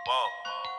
Whoa.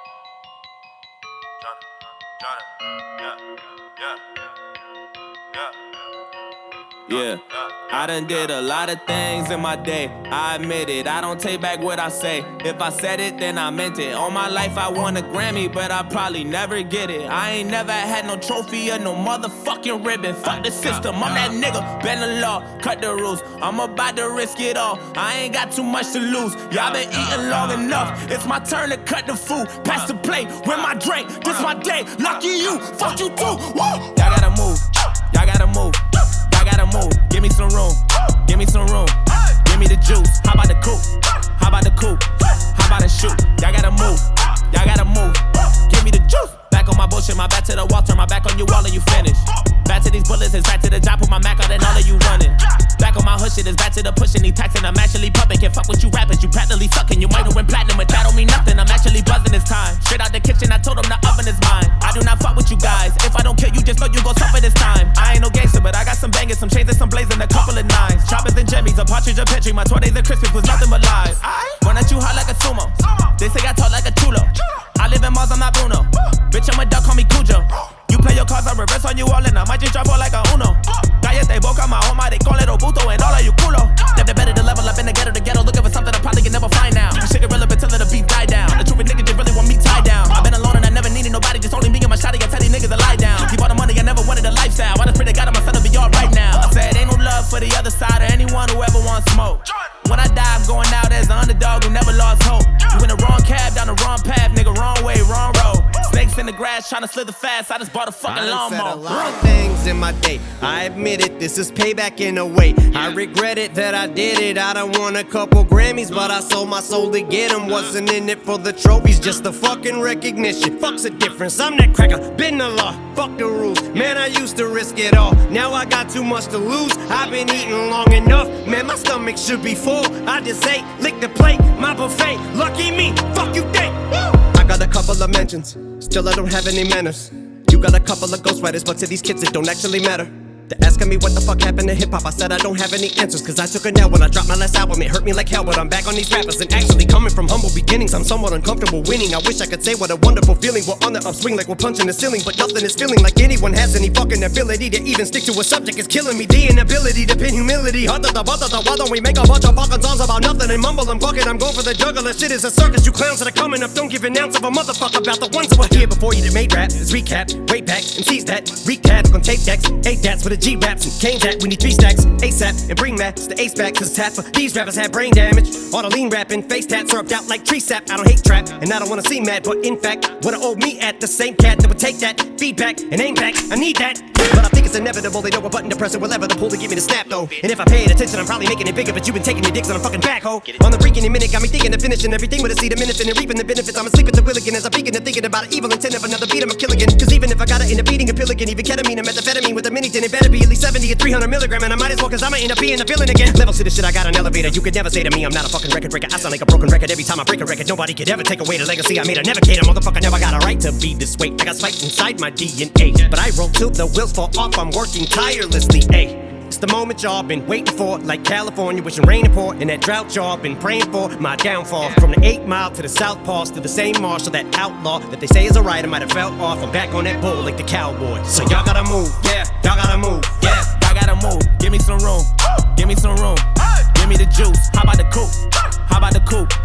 Yeah, I done did a lot of things in my day. I admit it, I don't take back what I say. If I said it, then I meant it. All my life I won a Grammy, but I probably never get it. I ain't never had no trophy or no motherfucking ribbon. Fuck the system, I'm that nigga. Bend the law, cut the rules. I'm about to risk it all. I ain't got too much to lose. Y'all been eating long enough. It's my turn to cut the food. Pass the plate, win my drink. This my day. Lucky you, fuck you too. Woo! Y'all gotta move. Y'all gotta move. Gotta move, give me some room, give me some room, give me the juice. How about the coupe? How about the coupe? How about the shoot? Y'all gotta move, y'all gotta move, give me the juice. Back on my bullshit, my back to the wall, turn my back on you all and you finish. Back to these bullets, it's back to the job, put my Mac out and all of you running. Back on my hood shit, it's back to the pushing, these taxing, I'm actually pumping. Can't fuck with you rappers, you practically sucking. You might have went platinum, but that don't mean nothing. I'm actually buzzing this time. Straight out the kitchen, I told them the oven is mine. I do not fuck with you guys. If I don't kill you, just know you gon' suffer this time. I ain't no gangster, but I got some bangers, some chains and some blazing, a couple of nines. Choppers and jimmies, a partridge, a petri. My 20s and Christmas was nothing but lies. Run at you hot like a sumo. They say I talk like a chulo. I live in Mars, I'm not Bruno. Bitch, I'm a duck, call me Cujo. You play your cards, I reverse on you all, and I might just drop all like a Uno. Cállate boca, my home, they call it Obuto, and all of you culo. Never better to level up in the ghetto, looking for something I probably can never find now. Shit irrelevant till the beat die down. The truth niggas just really want me tied down. I've been alone and I never needed nobody, just only me and my shotty. I tell these niggas to lie down. Keep all the money, I never wanted a lifestyle. I just pray to God my son will be all right now. I said ain't no love for the other side or anyone who ever wants smoke. When I die, I'm going out as the underdog who never lost hope. You in the wrong cab, down the wrong path, nigga, wrong way, wrong road. Snakes in the grass, trying to slither fast. I just bought a fucking lawnmower. I said a lot of things in my day. I admit it, this is payback in a way. I regret it that I did it. I done won a couple Grammys, but I sold my soul to get them. Wasn't in it for the trophies, just the fucking recognition. Fuck's the difference, I'm that cracker, been the law, fuck the rules. Man, I used to risk it all, now I got too much to lose. I've been eating long enough, man, my stomach should be full. I just ate, lick the plate, my buffet. Lucky me, fuck you think. I got a couple of mentions, still I don't have any manners. You got a couple of ghostwriters, but to these kids it don't actually matter. They're asking me what the fuck happened to hip-hop. I said I don't have any answers, cause I took a nap when I dropped my last album. It hurt me like hell, but I'm back on these rappers. And actually coming from humble beginnings, I'm somewhat uncomfortable winning. I wish I could say what a wonderful feeling. We're on the upswing like we're punching the ceiling, but nothing is feeling like anyone has any fucking ability to even stick to a subject. It's killing me, the inability to pin humility. Why don't we make a bunch of fucking songs about nothing and mumble and fuck it? I'm going for the juggler. Shit is a circus, you clowns that are coming up. Don't give an ounce of a motherfucker about the ones that were here before you that made rap. It's recap, way back, MCs that recap on tape decks, 8 dats with a G-raps and Kane that. We need 3 stacks, ASAP, and bring Max the ace back. Cause tap for these rappers have brain damage. All the lean rapping, face tats syrupped out like tree sap. I don't hate trap, and I don't wanna see mad, but in fact, what I owe me at the same cat that would take that feedback and aim back. I need that. But I think it's inevitable, they know what button to press and what lever to pull to get me to snap though. And if I paid attention, I'm probably making it bigger, but you've been taking your dicks on a fucking backhoe. On the freaking minute, got me thinking of finishing everything with a seed of minutes and reaping the benefits. I'm asleep at the wheel again as I'm peeking and thinking about an evil intent of another beat, I'm a kill again. Cause even if I gotta end up eating a pill again, even ketamine or methamphetamine with a mini, then it better be at least 70 or 300 milligram. And I might as well, cause I'ma end up being a villain again. Levels to the shit, I got an elevator. You could never say to me I'm not a fucking record breaker. I sound like a broken record every time I break a record. Nobody could ever take away the legacy I made. I never cater, motherfucker, never got a right to be this way. I got spiked inside my DNA, but I roll till the wheels fall off. I'm working tirelessly, ayy. It's the moment y'all been waiting for, like California wishing rain and pour. And that drought y'all been praying for, my downfall. From the 8 Mile to the South Pass to the same marshal, that outlaw that they say is a right, I might have fell off. I'm back on that bull like the cowboy. So y'all gotta move, yeah, y'all gotta move, yeah. Y'all gotta move, give me some room, give me some room, give me the juice. How about the coupe? How about the coupe?